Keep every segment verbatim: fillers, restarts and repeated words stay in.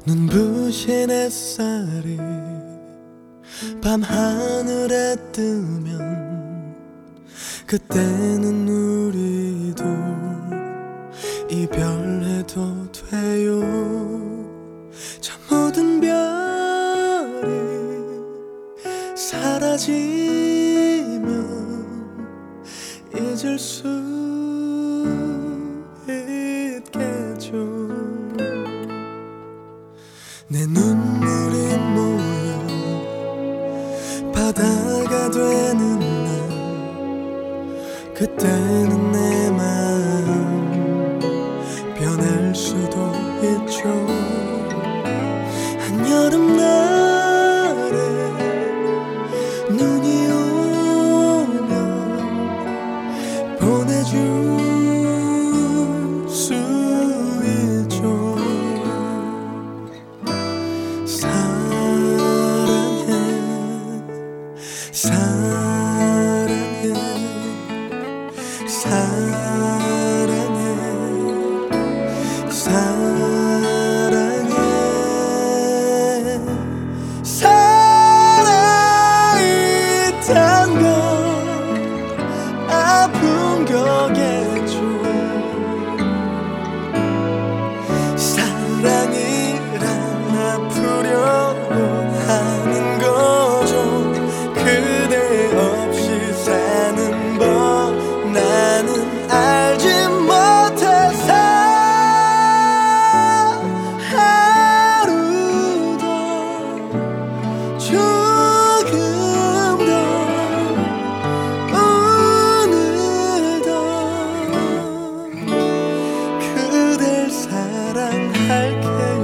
눈부신 햇살이 밤하늘에 뜨면 그때는 우리도 이별해도 돼요. 저 모든 별이 사라지면 잊을 수 있겠죠. 내 눈물이 모여 바다가 되는 날, 그때는 내 마음 변할 수도 있죠. 한여름날에 눈이 오면 보내줄 수 있죠. 사랑해 사랑해 사랑해 사랑해 사랑이란 건 아픈 거겠죠. 사랑이란 아프려고 하는 거죠. 그대 없이 사는 법 나는 알지 못해서 하루도 조금도 오늘도 그댈 사랑할게요.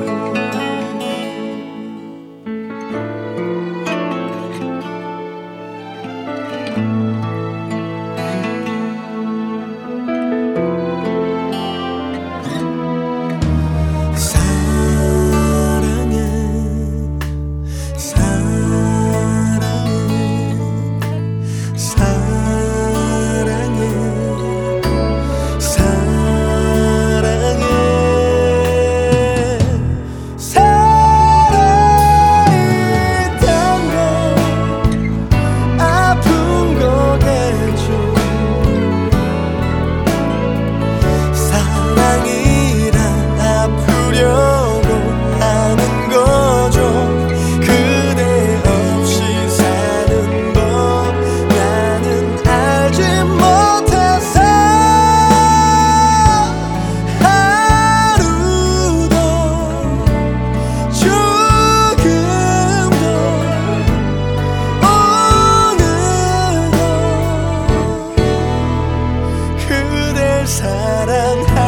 사랑해 사랑해 사랑해 사랑해 사랑이란 건 아픈 거겠죠. 사랑이란 아프려고 하는 거죠. 그대 없이 사는 법 나는 알지 못해서 하루도 조금도 오늘도 그댈 사랑할